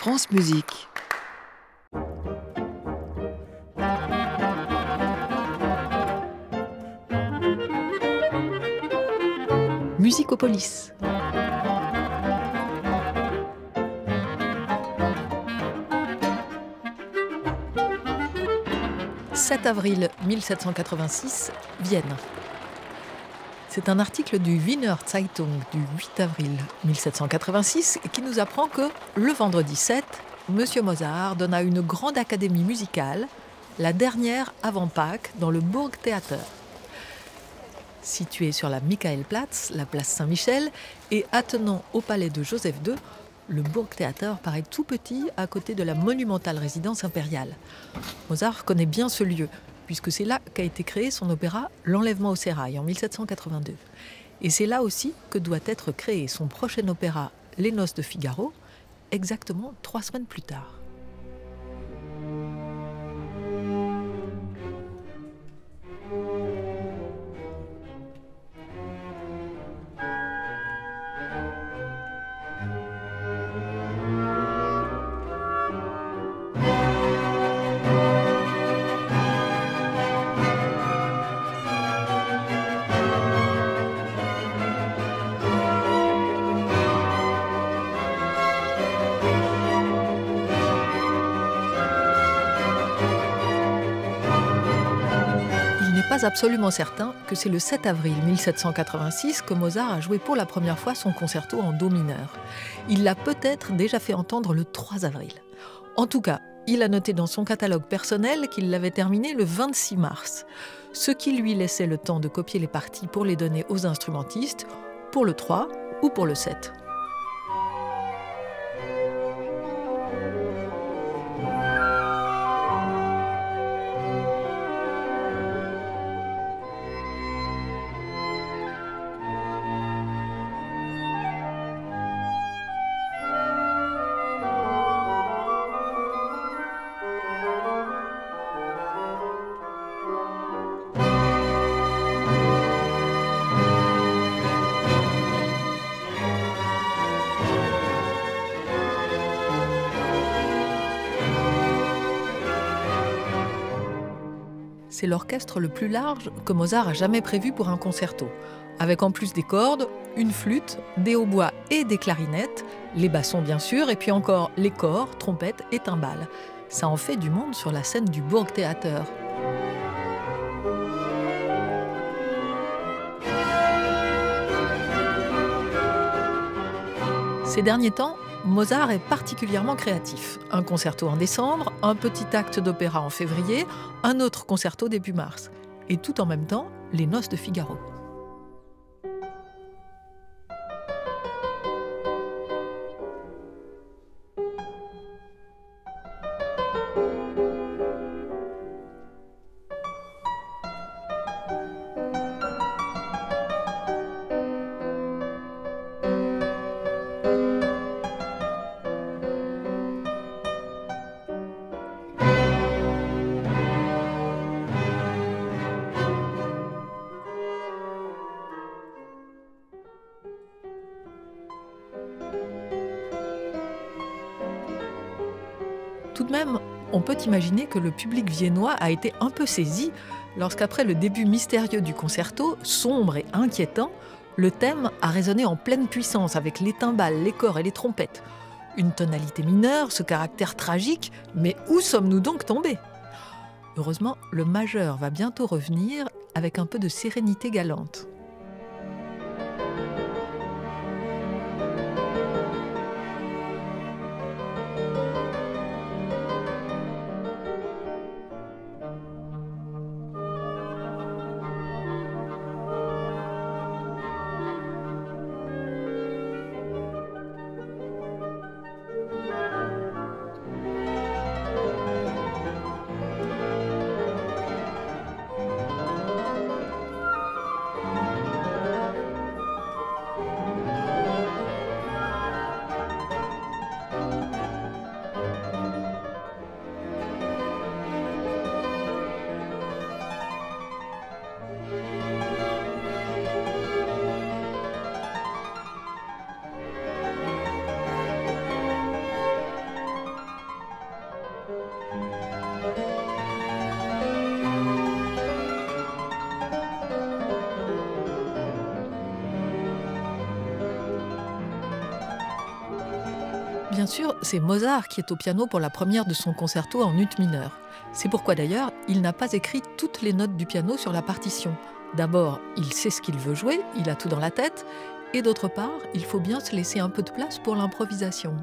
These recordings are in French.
France Musique. Musicopolis. « 7 avril 1786, Vienne. » C'est un article du Wiener Zeitung du 8 avril 1786 qui nous apprend que, le vendredi 7, M. Mozart donna une grande académie musicale, la dernière avant Pâques, dans le Burgtheater. Situé sur la Michaelplatz, la place Saint-Michel, et attenant au palais de Joseph II, le Burgtheater paraît tout petit à côté de la monumentale résidence impériale. Mozart connaît bien ce lieu, puisque c'est là qu'a été créé son opéra « L'Enlèvement au sérail » en 1782. Et c'est là aussi que doit être créé son prochain opéra « Les Noces de Figaro », exactement 3 semaines plus tard. Pas absolument certain que c'est le 7 avril 1786 que Mozart a joué pour la première fois son concerto en do mineur. Il l'a peut-être déjà fait entendre le 3 avril. En tout cas, il a noté dans son catalogue personnel qu'il l'avait terminé le 26 mars, ce qui lui laissait le temps de copier les parties pour les donner aux instrumentistes pour le 3 ou pour le 7. C'est l'orchestre le plus large que Mozart a jamais prévu pour un concerto, avec en plus des cordes, une flûte, des hautbois et des clarinettes, les bassons bien sûr, et puis encore les cors, trompettes et timbales. Ça en fait du monde sur la scène du Burgtheater. Ces derniers temps, Mozart est particulièrement créatif. Un concerto en décembre, un petit acte d'opéra en février, un autre concerto début mars. Et tout en même temps, les Noces de Figaro. Tout de même, on peut imaginer que le public viennois a été un peu saisi lorsqu'après le début mystérieux du concerto, sombre et inquiétant, le thème a résonné en pleine puissance avec les timbales, les cors et les trompettes. Une tonalité mineure, ce caractère tragique, mais où sommes-nous donc tombés ? Heureusement, le majeur va bientôt revenir avec un peu de sérénité galante. Bien sûr, c'est Mozart qui est au piano pour la première de son concerto en ut mineur. C'est pourquoi d'ailleurs, il n'a pas écrit toutes les notes du piano sur la partition. D'abord, il sait ce qu'il veut jouer, il a tout dans la tête, et d'autre part, il faut bien se laisser un peu de place pour l'improvisation.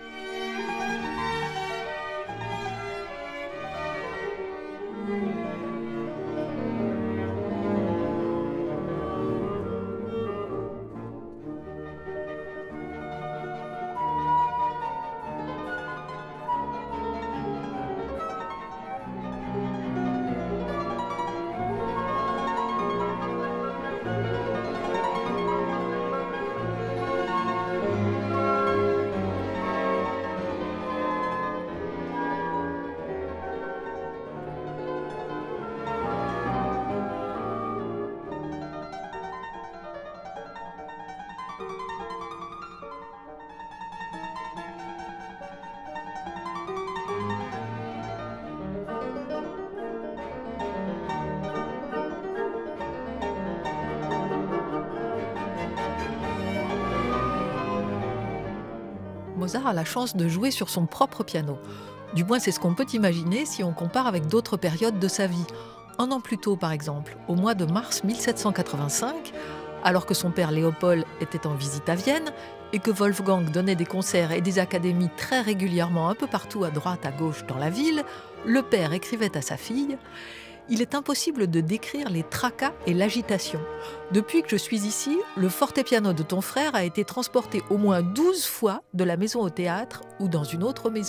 Mozart a la chance de jouer sur son propre piano. Du moins, c'est ce qu'on peut imaginer si on compare avec d'autres périodes de sa vie. Un an plus tôt, par exemple, au mois de mars 1785, alors que son père Léopold était en visite à Vienne et que Wolfgang donnait des concerts et des académies très régulièrement un peu partout à droite, à gauche dans la ville, le père écrivait à sa fille « Il est impossible de décrire les tracas et l'agitation. Depuis que je suis ici, le fortepiano de ton frère a été transporté au moins 12 fois de la maison au théâtre ou dans une autre maison. »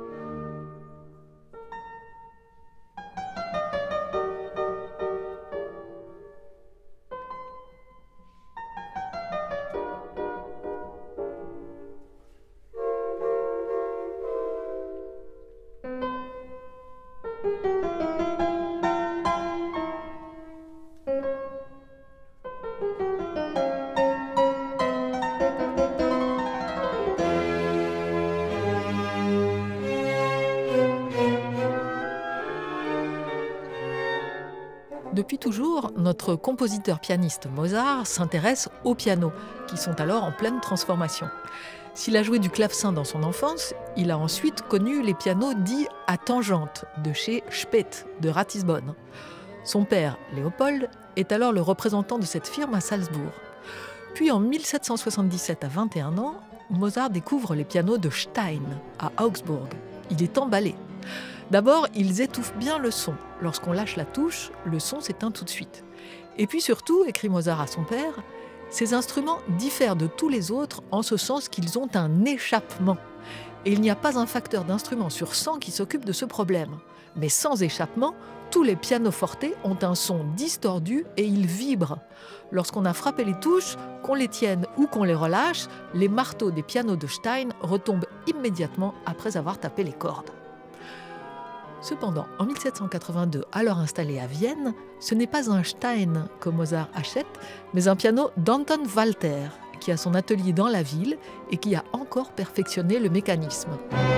Depuis toujours, notre compositeur-pianiste Mozart s'intéresse aux pianos, qui sont alors en pleine transformation. S'il a joué du clavecin dans son enfance, il a ensuite connu les pianos dits à tangente de chez Späth de Ratisbonne. Son père, Léopold, est alors le représentant de cette firme à Salzbourg. Puis en 1777, à 21 ans, Mozart découvre les pianos de Stein à Augsbourg. Il est emballé. D'abord, ils étouffent bien le son. Lorsqu'on lâche la touche, le son s'éteint tout de suite. Et puis surtout, écrit Mozart à son père, ces instruments diffèrent de tous les autres en ce sens qu'ils ont un échappement. Et il n'y a pas un facteur d'instrument sur 100 qui s'occupe de ce problème. Mais sans échappement, tous les pianoforte ont un son distordu et ils vibrent. Lorsqu'on a frappé les touches, qu'on les tienne ou qu'on les relâche, les marteaux des pianos de Stein retombent immédiatement après avoir tapé les cordes. Cependant, en 1782, alors installé à Vienne, ce n'est pas un Stein que Mozart achète, mais un piano d'Anton Walter, qui a son atelier dans la ville et qui a encore perfectionné le mécanisme.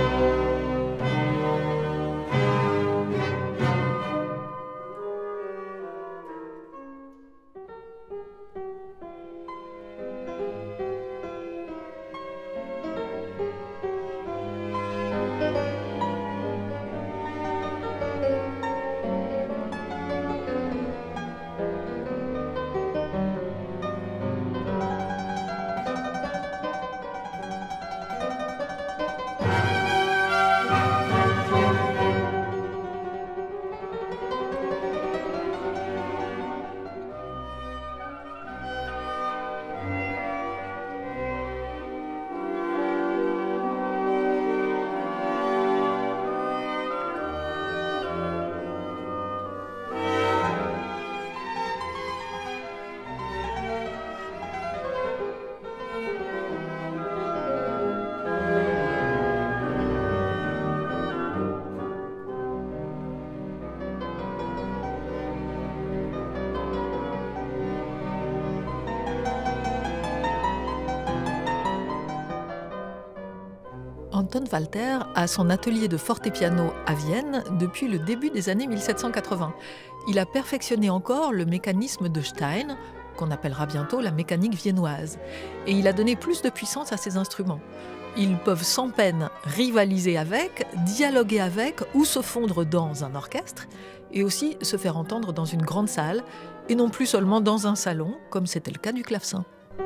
Anton Walter a son atelier de fortepiano à Vienne depuis le début des années 1780. Il a perfectionné encore le mécanisme de Stein, qu'on appellera bientôt la mécanique viennoise. Et il a donné plus de puissance à ses instruments. Ils peuvent sans peine rivaliser avec, dialoguer avec ou se fondre dans un orchestre et aussi se faire entendre dans une grande salle et non plus seulement dans un salon comme c'était le cas du clavecin.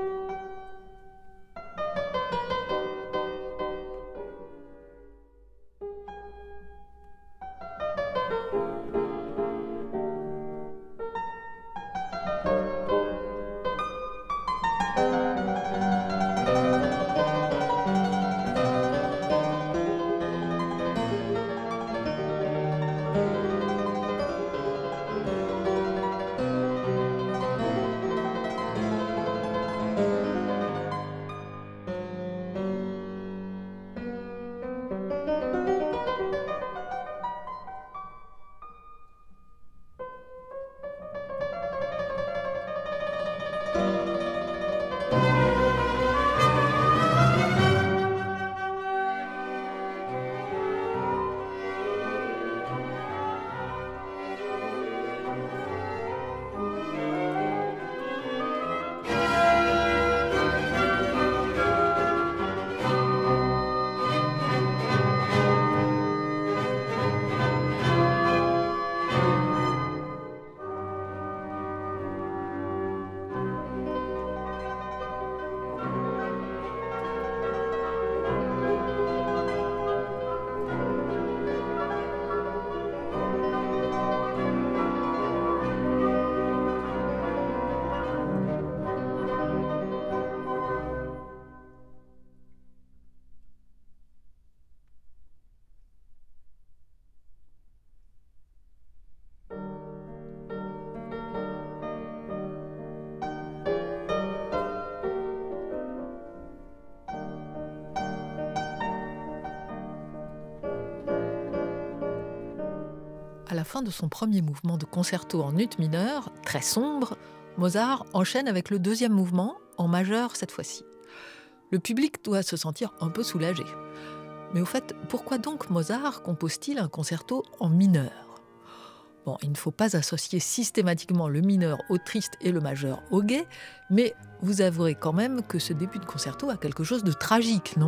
À la fin de son premier mouvement de concerto en ut mineur, très sombre, Mozart enchaîne avec le deuxième mouvement, en majeur cette fois-ci. Le public doit se sentir un peu soulagé. Mais au fait, pourquoi donc Mozart compose-t-il un concerto en mineur ? Bon, il ne faut pas associer systématiquement le mineur au triste et le majeur au gai, mais vous avouerez quand même que ce début de concerto a quelque chose de tragique, non ?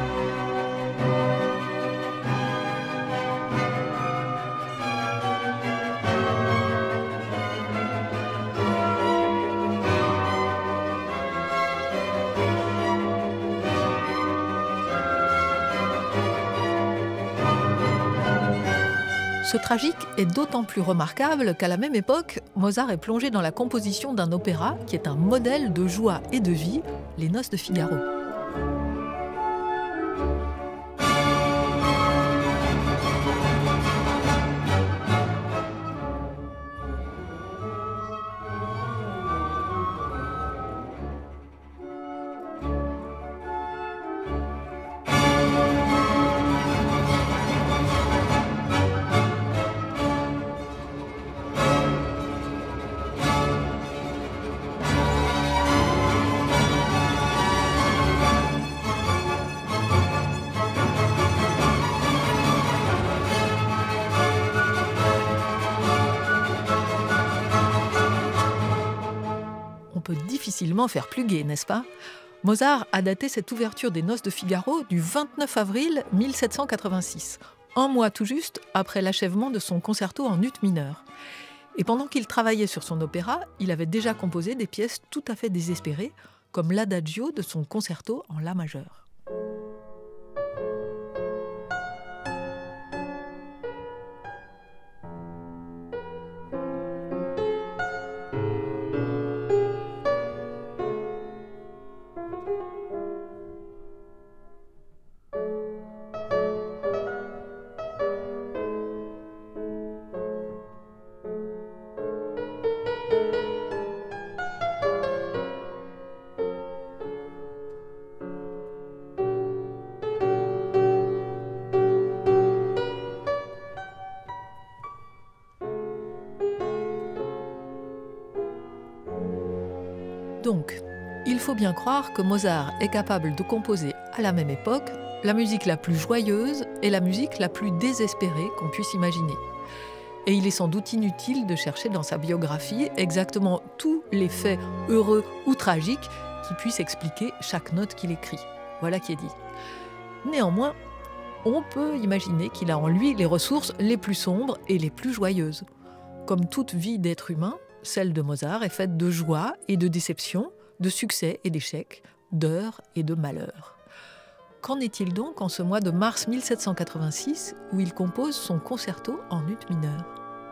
Ce tragique est d'autant plus remarquable qu'à la même époque, Mozart est plongé dans la composition d'un opéra qui est un modèle de joie et de vie, Les Noces de Figaro. On peut difficilement faire plus gai, n'est-ce pas ? Mozart a daté cette ouverture des Noces de Figaro du 29 avril 1786, un mois tout juste après l'achèvement de son concerto en ut mineur. Et pendant qu'il travaillait sur son opéra, il avait déjà composé des pièces tout à fait désespérées, comme l'adagio de son concerto en la majeur. Donc, il faut bien croire que Mozart est capable de composer à la même époque la musique la plus joyeuse et la musique la plus désespérée qu'on puisse imaginer. Et il est sans doute inutile de chercher dans sa biographie exactement tous les faits heureux ou tragiques qui puissent expliquer chaque note qu'il écrit. Voilà qui est dit. Néanmoins, on peut imaginer qu'il a en lui les ressources les plus sombres et les plus joyeuses. Comme toute vie d'être humain, celle de Mozart est faite de joie et de déception, de succès et d'échecs, d'heures et de malheurs. Qu'en est-il donc en ce mois de mars 1786 où il compose son concerto en ut mineur ?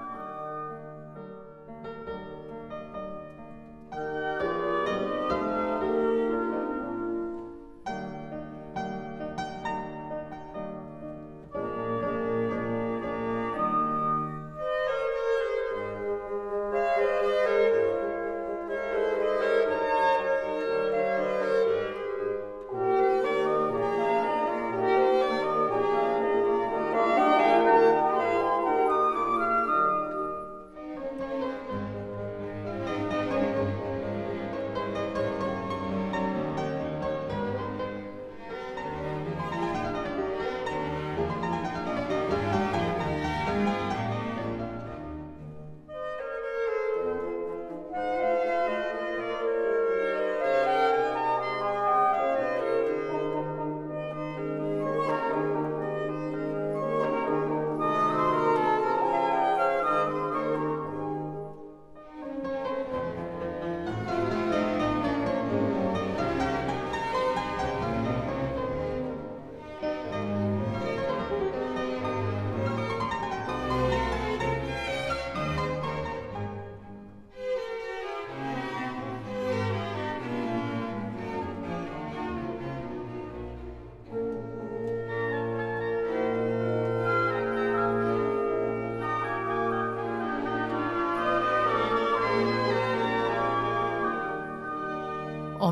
En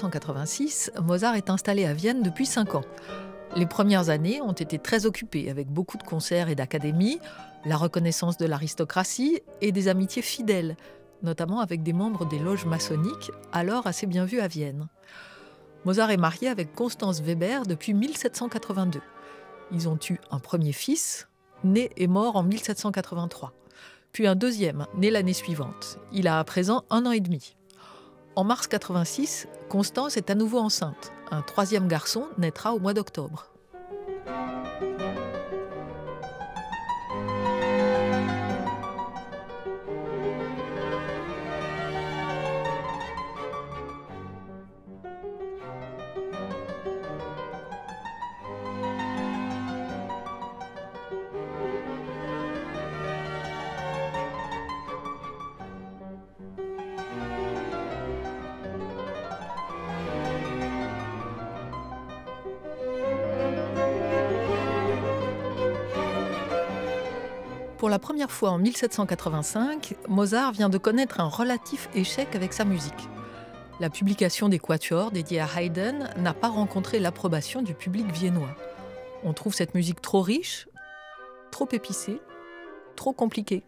1786, Mozart est installé à Vienne depuis 5 ans. Les premières années ont été très occupées, avec beaucoup de concerts et d'académies, la reconnaissance de l'aristocratie et des amitiés fidèles, notamment avec des membres des loges maçonniques, alors assez bien vues à Vienne. Mozart est marié avec Constance Weber depuis 1782. Ils ont eu un premier fils, né et mort en 1783, puis un deuxième, né l'année suivante. Il a à présent 1 an et demi. En mars 86, Constance est à nouveau enceinte. Un troisième garçon naîtra au mois d'octobre. Pour la première fois en 1785, Mozart vient de connaître un relatif échec avec sa musique. La publication des quatuors dédiés à Haydn n'a pas rencontré l'approbation du public viennois. On trouve cette musique trop riche, trop épicée, trop compliquée.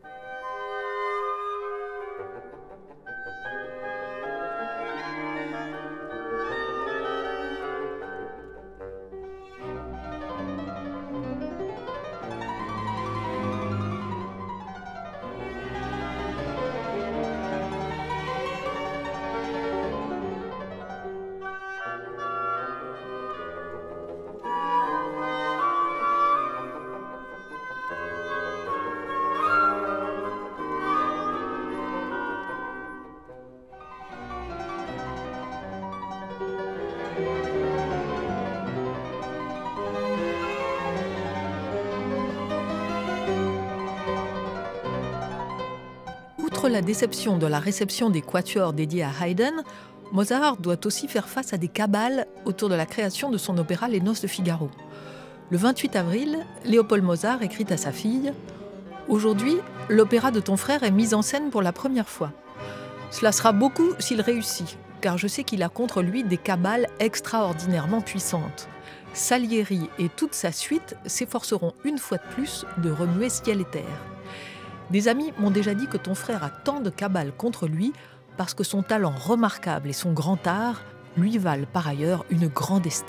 Outre la déception de la réception des quatuors dédiés à Haydn, Mozart doit aussi faire face à des cabales autour de la création de son opéra Les Noces de Figaro. Le 28 avril, Léopold Mozart écrit à sa fille « Aujourd'hui, l'opéra de ton frère est mis en scène pour la première fois. Cela sera beaucoup s'il réussit, car je sais qu'il a contre lui des cabales extraordinairement puissantes. Salieri et toute sa suite s'efforceront une fois de plus de remuer ciel et terre. Des amis m'ont déjà dit que ton frère a tant de cabales contre lui parce que son talent remarquable et son grand art lui valent par ailleurs une grande estime. »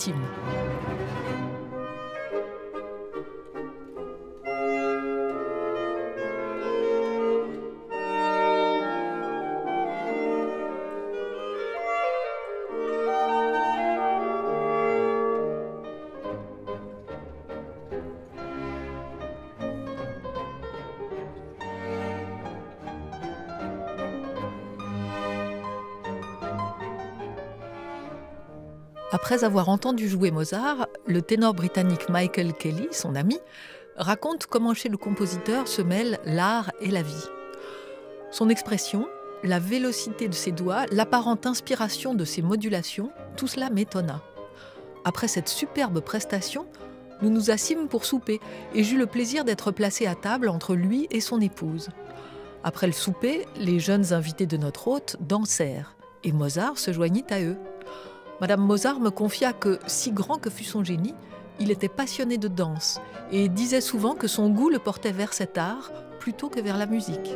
Après avoir entendu jouer Mozart, le ténor britannique Michael Kelly, son ami, raconte comment chez le compositeur se mêlent l'art et la vie. Son expression, la vélocité de ses doigts, l'apparente inspiration de ses modulations, tout cela m'étonna. Après cette superbe prestation, nous nous assîmes pour souper et j'eus le plaisir d'être placé à table entre lui et son épouse. Après le souper, les jeunes invités de notre hôte dansèrent et Mozart se joignit à eux. Madame Mozart me confia que, si grand que fût son génie, il était passionné de danse et disait souvent que son goût le portait vers cet art plutôt que vers la musique.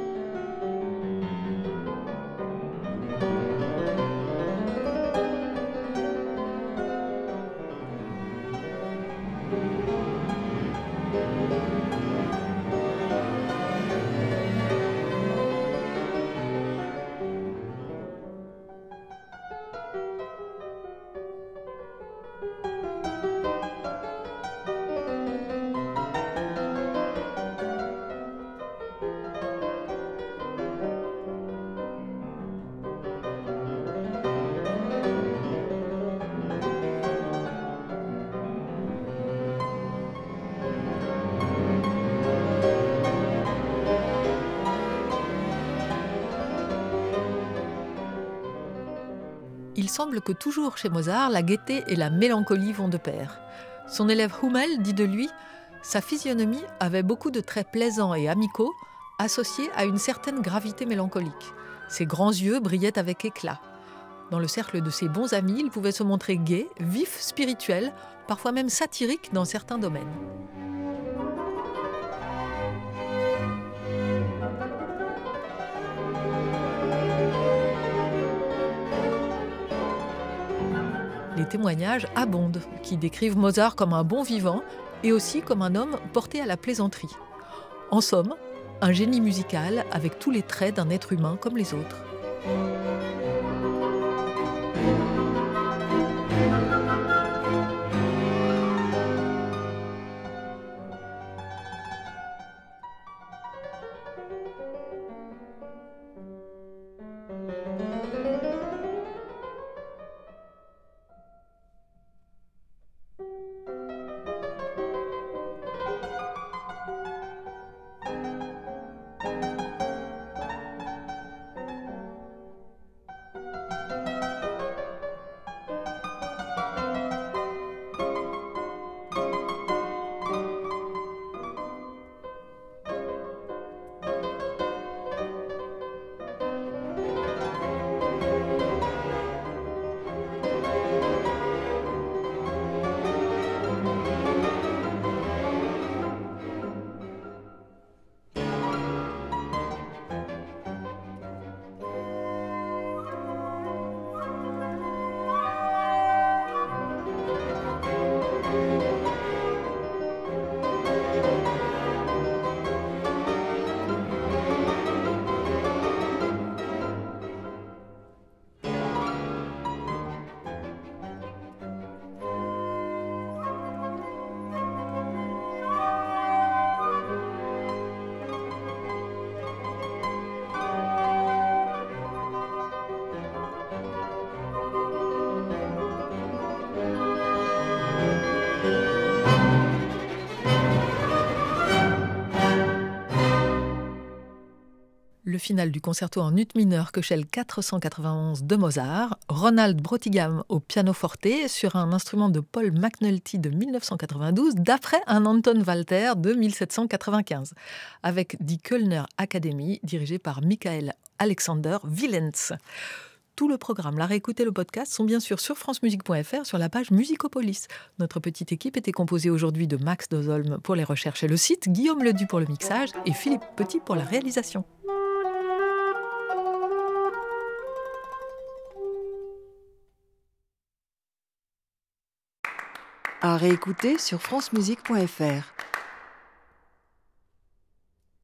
Il semble que toujours chez Mozart, la gaieté et la mélancolie vont de pair. Son élève Hummel dit de lui « Sa physionomie avait beaucoup de traits plaisants et amicaux, associés à une certaine gravité mélancolique. Ses grands yeux brillaient avec éclat. Dans le cercle de ses bons amis, il pouvait se montrer gai, vif, spirituel, parfois même satirique dans certains domaines. » Les témoignages abondent, qui décrivent Mozart comme un bon vivant et aussi comme un homme porté à la plaisanterie. En somme, un génie musical avec tous les traits d'un être humain comme les autres. Le final du concerto en ut mineur Köchel 491 de Mozart, Ronald Broughtigam au pianoforte sur un instrument de Paul McNulty de 1992 d'après un Anton Walter de 1795, avec Die Kölner Akademie dirigée par Michael Alexander Willens. Tout le programme, la réécoute et le podcast sont bien sûr sur francemusique.fr sur la page Musicopolis. Notre petite équipe était composée aujourd'hui de Max Dozolm pour les recherches et le site, Guillaume Ledu pour le mixage et Philippe Petit pour la réalisation. À réécouter sur francemusique.fr.